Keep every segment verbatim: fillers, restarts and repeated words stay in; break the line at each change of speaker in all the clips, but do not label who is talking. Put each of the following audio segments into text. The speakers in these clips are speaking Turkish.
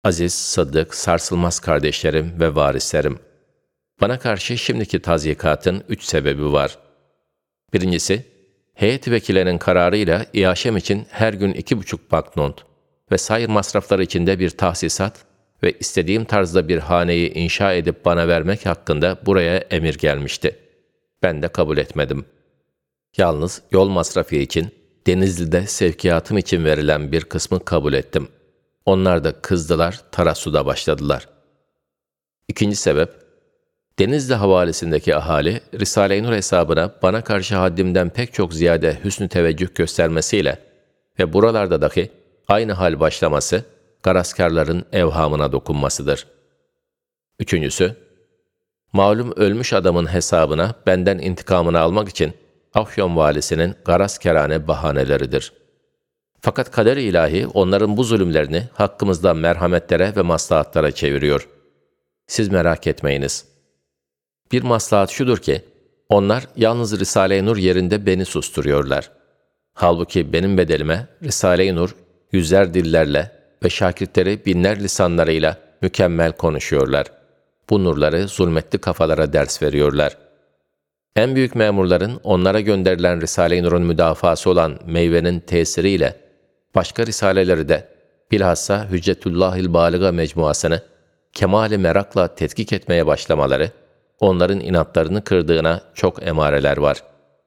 Aziz, Sıddık, sarsılmaz kardeşlerim ve varislerim. Bana karşı şimdiki tazyikatın üç sebebi var. Birincisi, heyet vekillerinin kararıyla iaşem için her gün iki buçuk banknot ve sayır masrafları içinde bir tahsisat ve istediğim tarzda bir haneyi inşa edip bana vermek hakkında buraya emir gelmişti. Ben de kabul etmedim. Yalnız yol masrafı için Denizli'de sevkiyatım için verilen bir kısmı kabul ettim. Onlar da kızdılar, tarassuda başladılar. İkinci sebep, Denizli havalesindeki ahali, Risale-i Nur hesabına bana karşı haddimden pek çok ziyade hüsnü teveccüh göstermesiyle ve buralarda dahi aynı hal başlaması, garazkarların evhamına dokunmasıdır. Üçüncüsü, malum ölmüş adamın hesabına benden intikamını almak için Afyon valisinin garazkerane bahaneleridir. Fakat kader-i ilahi onların bu zulümlerini hakkımızda merhametlere ve maslahatlara çeviriyor. Siz merak etmeyiniz. Bir maslahat şudur ki, onlar yalnız Risale-i Nur yerinde beni susturuyorlar. Halbuki benim bedelime Risale-i Nur yüzer dillerle ve şakirtleri binler lisanlarıyla mükemmel konuşuyorlar. Bu nurları zulmetli kafalara ders veriyorlar. En büyük memurların onlara gönderilen Risale-i Nur'un müdafası olan meyvenin tesiriyle başka risaleleri de bilhassa Hüccetullahil Bâliga mecmuasını kemali merakla tetkik etmeye başlamaları, onların inatlarını kırdığına çok emareler var.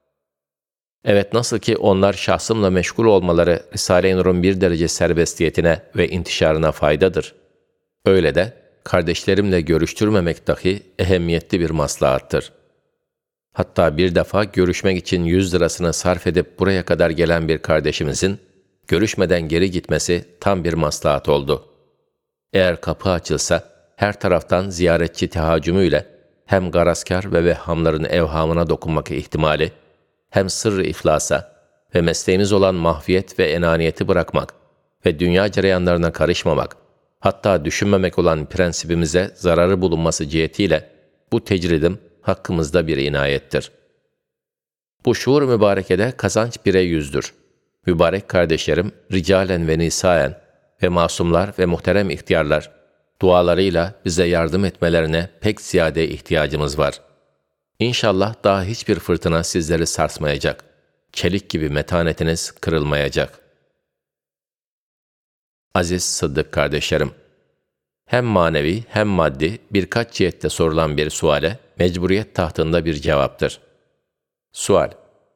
Evet, nasıl ki onlar şahsımla meşgul olmaları Risale-i Nur'un bir derece serbestiyetine ve intişarına faydadır. Öyle de kardeşlerimle görüştürmemek dahi ehemmiyetli bir maslahattır. Hatta bir defa görüşmek için yüz lirasını sarf edip buraya kadar gelen bir kardeşimizin görüşmeden geri gitmesi tam bir maslahat oldu. Eğer kapı açılsa her taraftan ziyaretçi tehacümüyle hem garazkar ve vehhamların evhamına dokunmak ihtimali, hem sırrı iflasa ve mesleğimiz olan mahfiyet ve enaniyeti bırakmak ve dünya cereyanlarına karışmamak, hatta düşünmemek olan prensibimize zararı bulunması cihetiyle bu tecridim hakkımızda bir inayettir. Bu şuur mübarekede kazanç bire yüzdür. Mübarek kardeşlerim, ricalen ve nisaen ve masumlar ve muhterem ihtiyarlar, dualarıyla bize yardım etmelerine pek ziyade ihtiyacımız var. İnşallah daha hiçbir fırtına sizleri sarsmayacak. Çelik gibi metanetiniz kırılmayacak. Aziz Sıddık kardeşlerim, hem manevi hem maddi birkaç cihette sorulan bir suale mecburiyet tahtında bir cevaptır. Sual: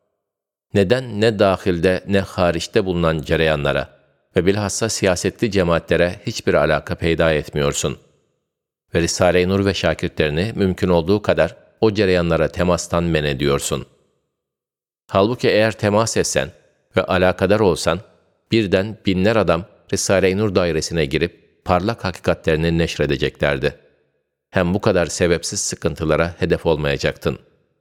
neden ne dahilde ne hariçte bulunan cereyanlara ve bilhassa siyasetli cemaatlere hiçbir alaka peyda etmiyorsun? Ve Risale-i Nur ve şakirtlerini mümkün olduğu kadar o cereyanlara temastan men ediyorsun. Halbuki eğer temas etsen ve alakadar olsan, birden binler adam Risale-i Nur dairesine girip parlak hakikatlerini neşredeceklerdi. Hem bu kadar sebepsiz sıkıntılara hedef olmayacaktın.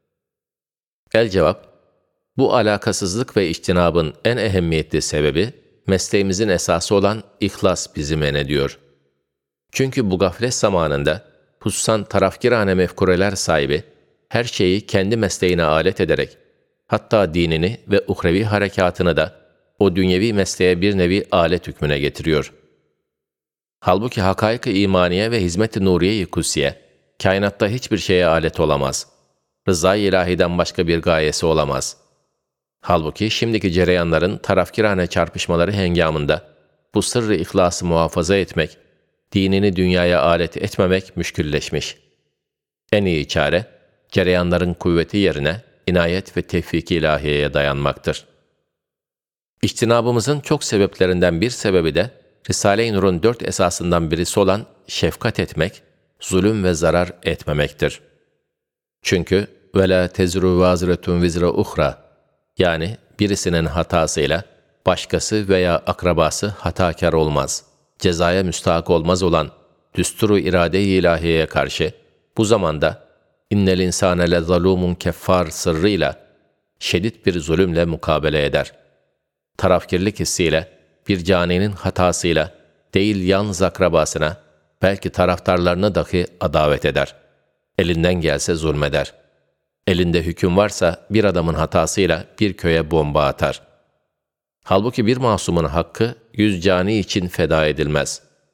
El cevap, bu alakasızlık ve içtinabın en ehemmiyetli sebebi, mesleğimizin esası olan ihlas bizi men ediyor. Çünkü bu gaflet zamanında, hususan tarafkirane mefkureler sahibi, her şeyi kendi mesleğine alet ederek, hatta dinini ve uhrevi harekatını da o dünyevi mesleğe bir nevi alet hükmüne getiriyor. Halbuki hakaik-ı imaniye ve hizmet-i nuriye-i kutsiye, kainatta hiçbir şeye alet olamaz. Rıza-i ilahiden başka bir gayesi olamaz. Halbuki şimdiki cereyanların tarafkirane çarpışmaları hengamında bu sırrı ihlası muhafaza etmek, dinini dünyaya alet etmemek müşkülleşmiş. En iyi çare, cereyanların kuvveti yerine inayet ve tevfik-i ilahiyeye dayanmaktır. İçtinabımızın çok sebeplerinden bir sebebi de, Risale-i Nur'un dört esasından birisi olan şefkat etmek, zulüm ve zarar etmemektir. Çünkü وَلَا تَزْرُ وَازِرَةٌ وِزْرَ اُخْرَى, yani birisinin hatasıyla başkası veya akrabası hatakar olmaz, cezaya müstahak olmaz olan düsturu irade-i ilahiyeye karşı bu zamanda innel insane lezalumun keffar sırrıyla şiddet bir zulümle mukabele eder. Tarafkirlik hissiyle bir caninin hatasıyla değil yalnız akrabasına, belki taraftarlarına dahi adavet eder. Elinden gelse zulmeder. Elinde hüküm varsa bir adamın hatasıyla bir köye bomba atar. Halbuki bir masumun hakkı yüz cani için feda edilmez.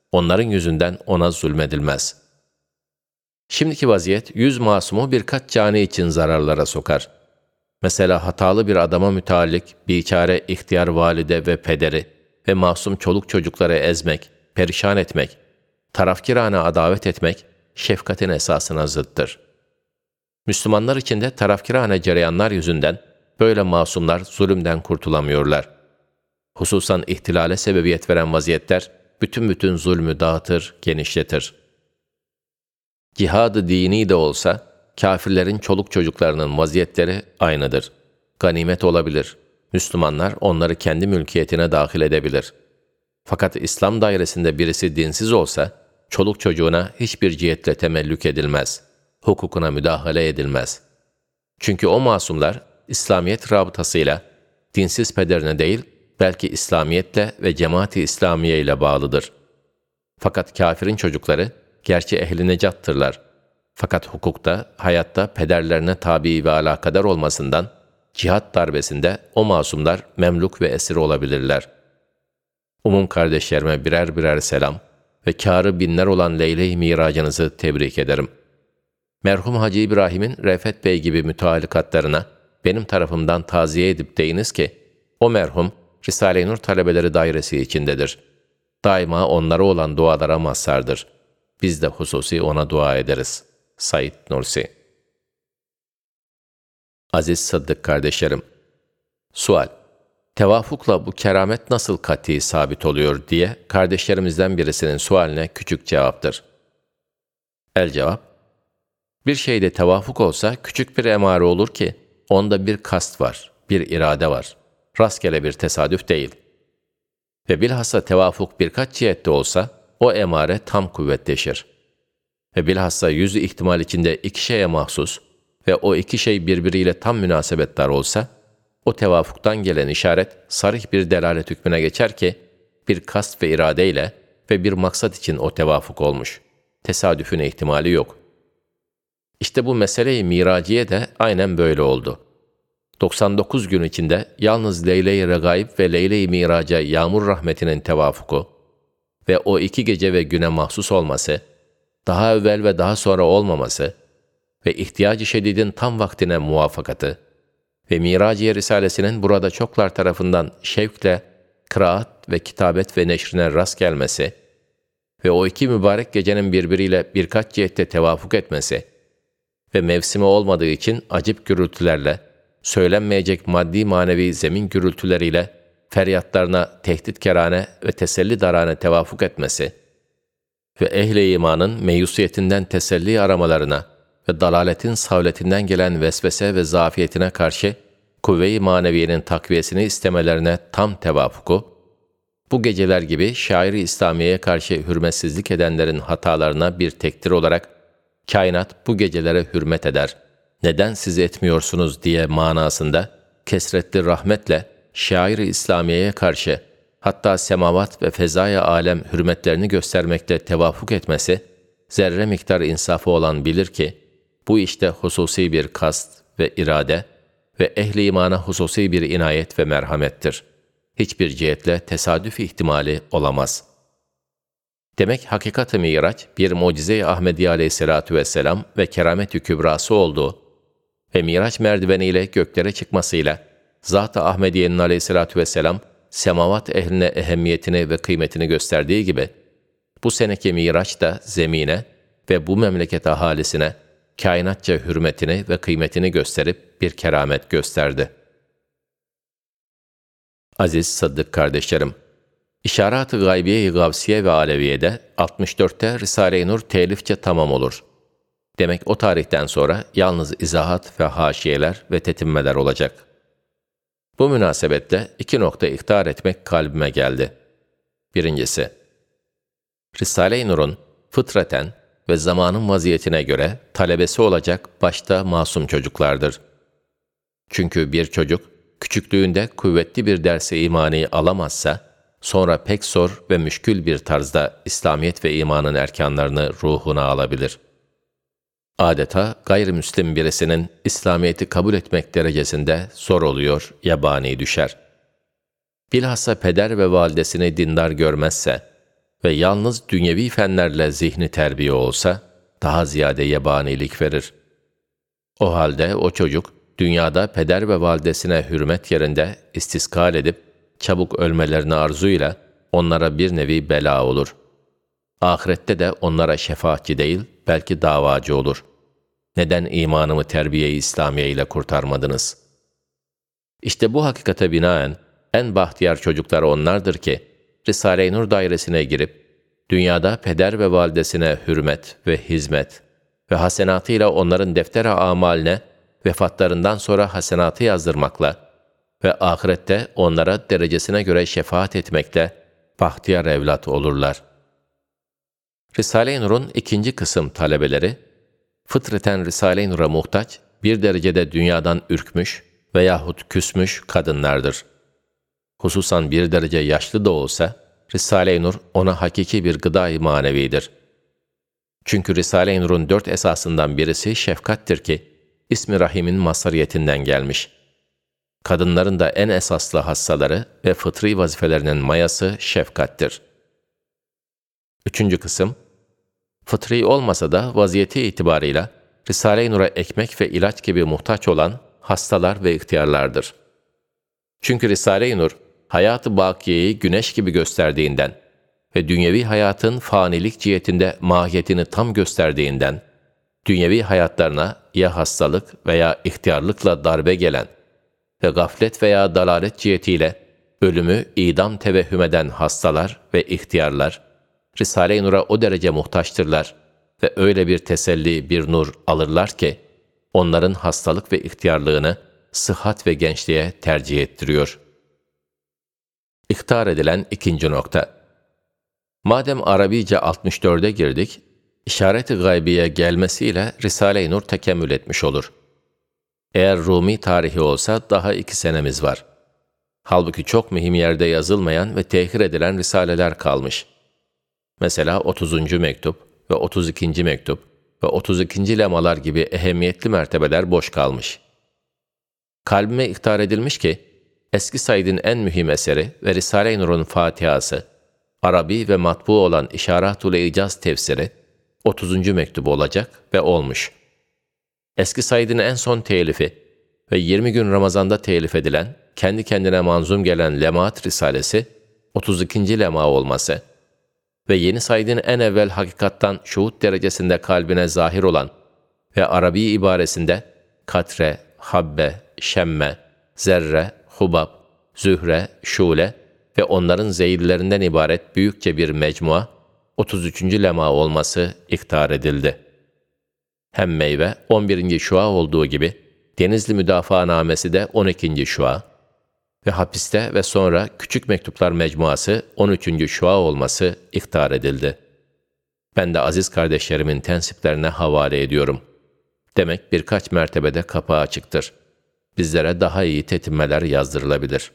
Onların yüzünden ona zulmedilmez. Şimdiki vaziyet yüz masumu birkaç cani için zararlara sokar. Mesela hatalı bir adama müteallik biçare ihtiyar valide ve pederi ve masum çoluk çocukları ezmek, perişan etmek, tarafkirane adavet etmek şefkatin esasına zıttır. Müslümanlar içinde tarafkirane cereyanlar yüzünden böyle masumlar zulümden kurtulamıyorlar. Hususan ihtilale sebebiyet veren vaziyetler bütün bütün zulmü dağıtır, genişletir. Cihad-ı dini de olsa, kâfirlerin çoluk çocuklarının vaziyetleri aynıdır. Ganimet olabilir. Müslümanlar onları kendi mülkiyetine dahil edebilir. Fakat İslam dairesinde birisi dinsiz olsa, çoluk çocuğuna hiçbir cihetle temellük edilmez. Hukukuna müdahale edilmez. Çünkü o masumlar, İslamiyet rabıtasıyla, dinsiz pederine değil, belki İslamiyetle ve cemaat-i İslamiye ile bağlıdır. Fakat kâfirin çocukları, gerçi ehli necattırlar. Fakat hukukta, hayatta pederlerine tabi ve alakadar olmasından, cihat darbesinde o masumlar memluk ve esir olabilirler. Umum kardeşlerime birer birer selam ve kârı binler olan Leyle-i Miracınızı tebrik ederim. Merhum Hacı İbrahim'in Refet Bey gibi müteallikatlarına benim tarafımdan taziye edip deyiniz ki, o merhum Risale-i Nur talebeleri dairesi içindedir. Daima onlara olan dualara mazhardır. Biz de hususi ona dua ederiz. Said Nursi. Aziz Sıddık kardeşlerim, sual: tevafukla bu keramet nasıl kati sabit oluyor diye kardeşlerimizden birisinin sualine küçük cevaptır. El cevap: bir şeyde tevafuk olsa küçük bir emare olur ki, onda bir kast var, bir irade var. Rastgele bir tesadüf değil. Ve bilhassa tevafuk birkaç cihette olsa, o emare tam kuvvetleşir. Ve bilhassa yüzü ihtimal içinde iki şeye mahsus ve o iki şey birbiriyle tam münasebetdar olsa, o tevafuktan gelen işaret sarih bir delalet hükmüne geçer ki, bir kast ve iradeyle ve bir maksat için o tevafuk olmuş. Tesadüfün ihtimali yok. İşte bu mesele-i miraciye de aynen böyle oldu. doksan dokuz gün içinde yalnız Leyle-i Regaib ve Leyle-i Miraca yağmur rahmetinin tevafuku ve o iki gece ve güne mahsus olması, daha evvel ve daha sonra olmaması ve ihtiyacı şedidin tam vaktine muvafakatı ve Miraciye Risalesinin burada çoklar tarafından şevkle kıraat ve kitabet ve neşrine rast gelmesi ve o iki mübarek gecenin birbiriyle birkaç cihette tevafuk etmesi ve mevsimi olmadığı için acip gürültülerle, söylenmeyecek maddi manevi zemin gürültüleriyle feryatlarına tehditkerane ve teselli darane tevafuk etmesi ve ehl-i imanın meyusiyetinden teselli aramalarına ve dalaletin savletinden gelen vesvese ve zafiyetine karşı kuvve-i maneviyenin takviyesini istemelerine tam tevafuku, bu geceler gibi şair-i İslamiye'ye karşı hürmetsizlik edenlerin hatalarına bir tekdir olarak, kainat bu gecelere hürmet eder, neden siz etmiyorsunuz diye manasında kesretli rahmetle şair-i İslamiye'ye karşı hatta semavat ve fezaya alem hürmetlerini göstermekle tevafuk etmesi, zerre miktar insafı olan bilir ki, bu işte hususi bir kast ve irade ve ehli imana hususi bir inayet ve merhamettir. Hiçbir cihetle tesadüf ihtimali olamaz. Demek hakikat-ı miraç bir mucize-i Ahmediye aleyhissalatu vesselam ve keramet-i kübrası olduğu ve miraç merdiveniyle göklere çıkmasıyla Zat-ı Ahmediye'nin aleyhissalatu vesselam semavat ehline ehemmiyetini ve kıymetini gösterdiği gibi, bu seneki miraç da zemine ve bu memleket ahalisine kainatça hürmetini ve kıymetini gösterip bir keramet gösterdi. Aziz Sıddık kardeşlerim, İşarat-ı Gaybiye-i Gavsiye ve Aleviye'de altmış dörtte Risale-i Nur telifçe tamam olur. Demek o tarihten sonra yalnız izahat ve haşiyeler ve tetimmeler olacak. Bu münasebetle iki nokta ihtar etmek kalbime geldi. Birincisi, Risale-i Nur'un fıtraten ve zamanın vaziyetine göre talebesi olacak başta masum çocuklardır. Çünkü bir çocuk, küçüklüğünde kuvvetli bir dersi imani alamazsa, sonra pek zor ve müşkül bir tarzda İslamiyet ve imanın erkanlarını ruhuna alabilir. Adeta gayrimüslim birisinin İslamiyet'i kabul etmek derecesinde zor oluyor, yabani düşer. Bilhassa peder ve validesini dindar görmezse ve yalnız dünyevi fenlerle zihni terbiye olsa, daha ziyade yabanilik verir. O halde o çocuk, dünyada peder ve validesine hürmet yerinde istiskal edip, çabuk ölmelerini arzuyla onlara bir nevi bela olur. Ahirette de onlara şefaatçi değil, belki davacı olur. Neden imanımı terbiye-i İslamiye ile kurtarmadınız? İşte bu hakikate binaen en bahtiyar çocuklar onlardır ki, Risale-i Nur dairesine girip, dünyada peder ve validesine hürmet ve hizmet ve hasenatıyla onların defter-i amaline vefatlarından sonra hasenatı yazdırmakla ve ahirette onlara derecesine göre şefaat etmekle bahtiyar evlat olurlar. Risale-i Nur'un ikinci kısım talebeleri, fıtraten Risale-i Nur'a muhtaç, bir derecede dünyadan ürkmüş veyahut küsmüş kadınlardır. Hususan bir derece yaşlı da olsa, Risale-i Nur ona hakiki bir gıda-i manevidir. Çünkü Risale-i Nur'un dört esasından birisi şefkattir ki, İsmi Rahim'in mazhariyetinden gelmiş. Kadınların da en esaslı hassaları ve fıtri vazifelerinin mayası şefkattir. Üçüncü kısım, fıtri olmasa da vaziyeti itibarıyla Risale-i Nur'a ekmek ve ilaç gibi muhtaç olan hastalar ve ihtiyarlardır. Çünkü Risale-i Nur, hayat-ı bakiyeyi güneş gibi gösterdiğinden ve dünyevi hayatın fanilik cihetinde mahiyetini tam gösterdiğinden, dünyevi hayatlarına ya hastalık veya ihtiyarlıkla darbe gelen ve gaflet veya dalalet cihetiyle ölümü idam tevehhüm eden hastalar ve ihtiyarlar, Risale-i Nur'a o derece muhtaçtırlar ve öyle bir teselli, bir nur alırlar ki, onların hastalık ve ihtiyarlığını sıhhat ve gençliğe tercih ettiriyor. İhtar edilen ikinci nokta. Madem Arabice altmış dörde girdik, işaret-i gaybiye gelmesiyle Risale-i Nur tekemmül etmiş olur. Eğer Rumi tarihi olsa daha iki senemiz var. Halbuki çok mühim yerde yazılmayan ve tehir edilen risaleler kalmış. Mesela otuzuncu mektup ve otuz ikinci mektup ve otuz ikinci lemalar gibi ehemmiyetli mertebeler boş kalmış. Kalbime ihtar edilmiş ki, eski Said'in en mühim eseri ve Risale-i Nur'un Fatihası, Arabi ve matbu olan İşaratul İcaz tefsiri, otuzuncu mektubu olacak ve olmuş. Eski Said'in en son telifi ve yirmi gün Ramazan'da telif edilen, kendi kendine manzum gelen Lemaat Risalesi, otuz ikinci lema olması ve yeni Said'in en evvel hakikattan şuhud derecesinde kalbine zahir olan ve Arabi ibaresinde katre, habbe, şemme, zerre, hubab, zühre, şule ve onların zeyillerinden ibaret büyükçe bir mecmua, otuz üçüncü lema olması iktar edildi. Hem meyve on birinci şua olduğu gibi, Denizli Müdafaanamesi de on ikinci şua ve hapiste ve sonra Küçük Mektuplar Mecmuası on üçüncü şua olması iktar edildi. Ben de aziz kardeşlerimin tensiplerine havale ediyorum. Demek birkaç mertebede kapağı açıktır. Bizlere daha iyi tetimmeler yazdırılabilir.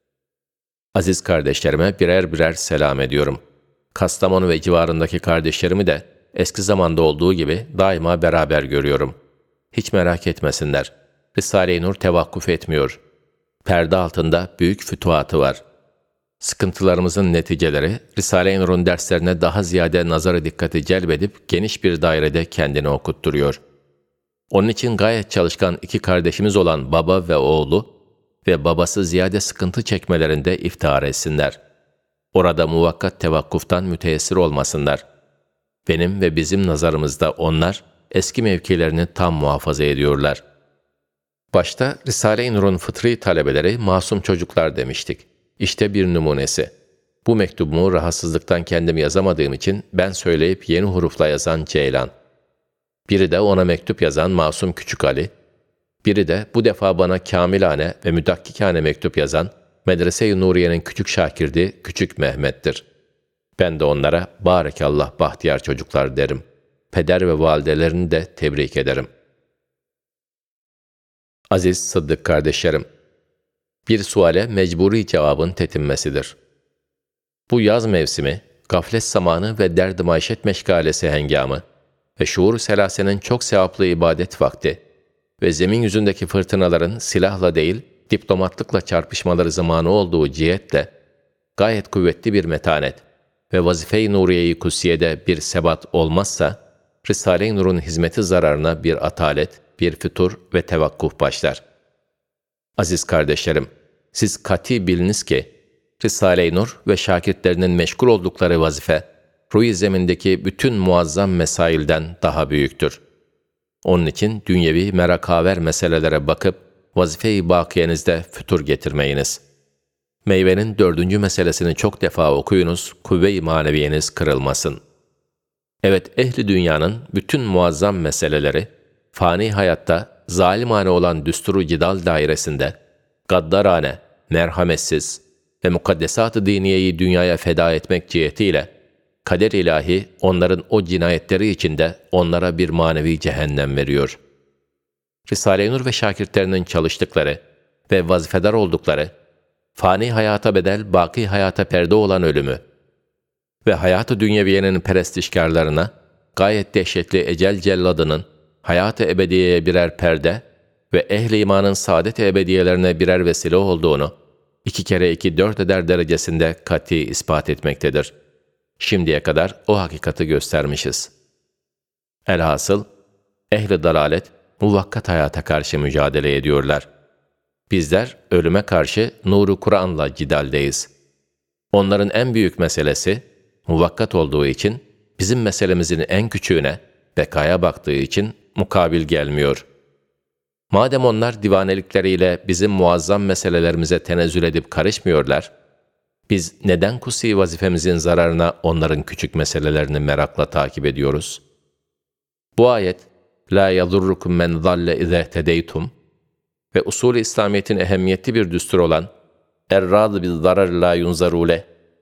Aziz kardeşlerime birer birer selam ediyorum. Kastamonu ve civarındaki kardeşlerimi de eski zamanda olduğu gibi daima beraber görüyorum. Hiç merak etmesinler. Risale-i Nur tevakkuf etmiyor. Perde altında büyük fütuhatı var. Sıkıntılarımızın neticeleri, Risale-i Nur'un derslerine daha ziyade nazarı dikkati celbedip geniş bir dairede kendini okutturuyor. Onun için gayet çalışkan iki kardeşimiz olan baba ve oğlu ve babası ziyade sıkıntı çekmelerinde iftihar etsinler. Orada muvakkat tevakkuftan müteessir olmasınlar. Benim ve bizim nazarımızda onlar eski mevkilerini tam muhafaza ediyorlar. Başta Risale-i Nur'un fıtri talebeleri masum çocuklar demiştik. İşte bir numunesi. Bu mektubumu rahatsızlıktan kendim yazamadığım için ben söyleyip yeni hurufla yazan Ceylan. Biri de ona mektup yazan Masum Küçük Ali, biri de bu defa bana kamilane ve müdakkikane mektup yazan Medrese-i Nuriye'nin küçük şakirdi Küçük Mehmet'tir. Ben de onlara Bârekallah bahtiyar çocuklar derim. Peder ve validelerini de tebrik ederim. Aziz Sıddık kardeşlerim, bir suale mecburi cevabın tetinmesidir. Bu yaz mevsimi, gaflet zamanı ve derd-i maişet meşgalesi hengamı ve şuur-u selasenin çok sevaplı ibadet vakti ve zemin yüzündeki fırtınaların silahla değil, diplomatlıkla çarpışmaları zamanı olduğu cihetle gayet kuvvetli bir metanet ve vazife-i nuriye-i kutsiyede bir sebat olmazsa, Risale-i Nur'un hizmeti zararına bir atalet, bir fütur ve tevakkuf başlar. Aziz kardeşlerim, siz kati biliniz ki, Risale-i Nur ve şakirtlerinin meşgul oldukları vazife, ruh-i zemindeki bütün muazzam mesailden daha büyüktür. Onun için dünyevi merakaver meselelere bakıp, vazife-i bakiyenizde fütur getirmeyiniz. Meyvenin dördüncü meselesini çok defa okuyunuz, kuvve-i maneviyeniz kırılmasın. Evet, ehli dünyanın bütün muazzam meseleleri, fani hayatta zalimane olan düsturu cidal dairesinde, gaddarane, merhametsiz ve mukaddesat-ı diniyeyi dünyaya feda etmek cihetiyle, kader ilahi onların o cinayetleri içinde onlara bir manevi cehennem veriyor. Risale-i Nur ve şakirtlerinin çalıştıkları ve vazifedar oldukları, fani hayata bedel, baki hayata perde olan ölümü ve hayat-ı dünyeviyenin perestişkarlarına, gayet dehşetli ecel celladının, hayat-ı ebediyeye birer perde ve ehl-i imanın saadet-i ebediyelerine birer vesile olduğunu, iki kere iki dört eder derecesinde kati ispat etmektedir. Şimdiye kadar o hakikati göstermişiz. Elhasıl, ehl-i dalalet, muvakkat hayata karşı mücadele ediyorlar. Bizler ölüme karşı nuru Kur'an'la cidaldeyiz. Onların en büyük meselesi, muvakkat olduğu için, bizim meselemizin en küçüğüne, bekaya baktığı için mukabil gelmiyor. Madem onlar divanelikleriyle bizim muazzam meselelerimize tenezzül edip karışmıyorlar, biz neden kusi vazifemizin zararına onların küçük meselelerini merakla takip ediyoruz? Bu ayet, لَا يَضُرُّكُمْ مَنْ ضَلَّ اِذَا اهْتَدَيْتُمْ ve usul-i İslamiyet'in ehemmiyetli bir düstur olan اَرَّاضِ بِالْضَرَرِ لَا يُنْزَرُوا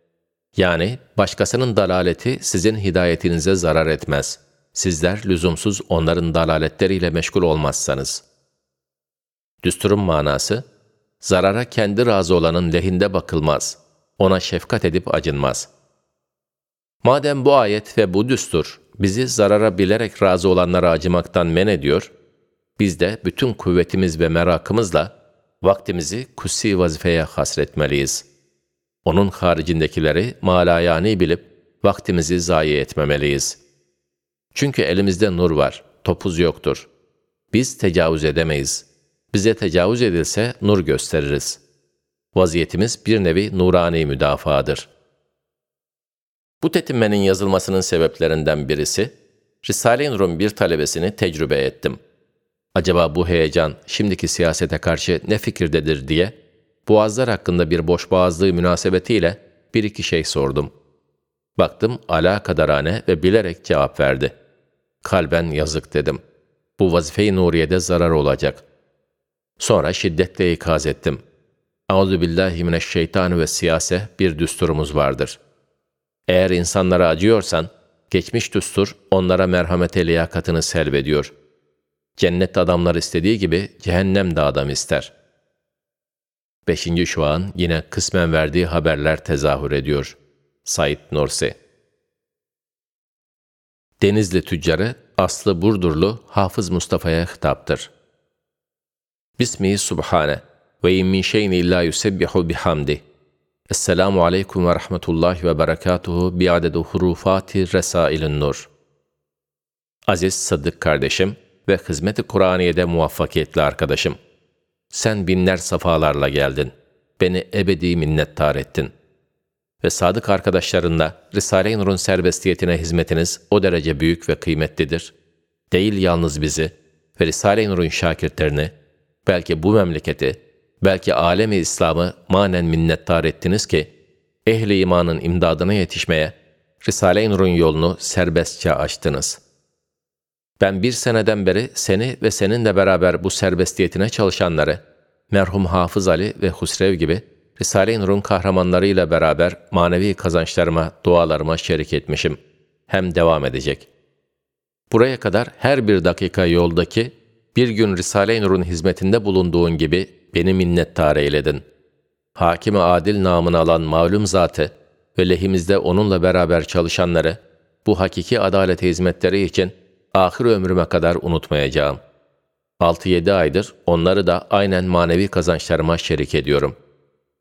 yani başkasının dalaleti sizin hidayetinize zarar etmez. Sizler lüzumsuz onların dalaletleriyle meşgul olmazsanız. Düsturun manası, zarara kendi razı olanın lehinde bakılmaz, ona şefkat edip acınmaz. Madem bu ayet ve bu düstur bizi zarara bilerek razı olanlara acımaktan men ediyor, biz de bütün kuvvetimiz ve merakımızla vaktimizi kutsi vazifeye hasretmeliyiz. Onun haricindekileri malayani bilip vaktimizi zayi etmemeliyiz. Çünkü elimizde nur var, topuz yoktur. Biz tecavüz edemeyiz. Bize tecavüz edilse nur gösteririz. Vaziyetimiz bir nevi nurani müdafaadır. Bu tetinmenin yazılmasının sebeplerinden birisi, Risale-i Nur'un bir talebesini tecrübe ettim. Acaba bu heyecan şimdiki siyasete karşı ne fikirdedir diye, boğazlar hakkında bir boşboğazlığı münasebetiyle bir iki şey sordum. Baktım alakadarane ve bilerek cevap verdi. Kalben yazık dedim. Bu vazife-i nuriyede zarar olacak. Sonra şiddetle ikaz ettim. Euzubillahimineşşeytan ve siyase bir düsturumuz vardır. Eğer insanlara acıyorsan, geçmiş düstur onlara merhamete liyakatını selvediyor. Cennet adamlar istediği gibi cehennem de adam ister. Beşinci şuan yine kısmen verdiği haberler tezahür ediyor. Said Nursi. Denizli tüccarı, aslı Burdurlu Hafız Mustafa'ya hitaptır. Bismihi subhane ve in min şeyin illa yusebbihu bihamdi. Esselamu aleyküm ve rahmetullahi ve berekatuhu bi'adedu hurufati resailin nur. Aziz Sadık kardeşim ve hizmet-i Kur'aniye'de muvaffakiyetli arkadaşım. Sen binler safalarla geldin. Beni ebedi minnettar ettin. Ve sadık arkadaşlarınla Risale-i Nur'un serbestiyetine hizmetiniz o derece büyük ve kıymetlidir. Değil yalnız bizi ve Risale-i Nur'un şakirtlerini, belki bu memleketi, belki alemi İslam'ı manen minnettar ettiniz ki, ehli imanın imdadına yetişmeye, Risale-i Nur'un yolunu serbestçe açtınız. Ben bir seneden beri seni ve seninle beraber bu serbestiyetine çalışanları, merhum Hafız Ali ve Husrev gibi Risale-i Nur'un kahramanlarıyla beraber manevi kazançlarıma, dualarıma şerik etmişim. Hem devam edecek. Buraya kadar her bir dakika yoldaki, bir gün Risale-i Nur'un hizmetinde bulunduğun gibi beni minnettar eyledin. Hakim-i adil namını alan malum zatı ve lehimizde onunla beraber çalışanları, bu hakiki adalet hizmetleri için ahir ömrüme kadar unutmayacağım. Altı yedi aydır onları da aynen manevi kazançlarıma şerik ediyorum.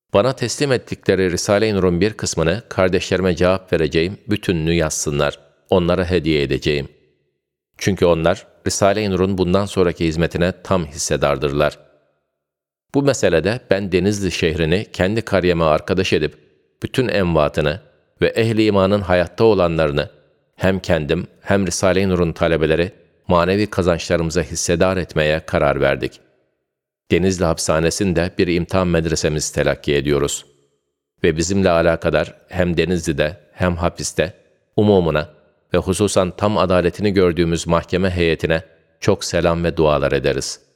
Bana teslim ettikleri Risale-i Nur'un bir kısmını kardeşlerime cevap vereceğim bütününü yazsınlar. Onlara hediye edeceğim. Çünkü onlar Risale-i Nur'un bundan sonraki hizmetine tam hissedardırlar. Bu meselede ben Denizli şehrini kendi kariyeme arkadaş edip, bütün envatını ve ehli imanın hayatta olanlarını hem kendim hem Risale-i Nur'un talebeleri manevi kazançlarımıza hissedar etmeye karar verdik. Denizli hapishanesinde bir imtihan medresemizi telakki ediyoruz. Ve bizimle alakadar hem Denizli'de hem hapiste umumuna ve hususan tam adaletini gördüğümüz mahkeme heyetine çok selam ve dualar ederiz.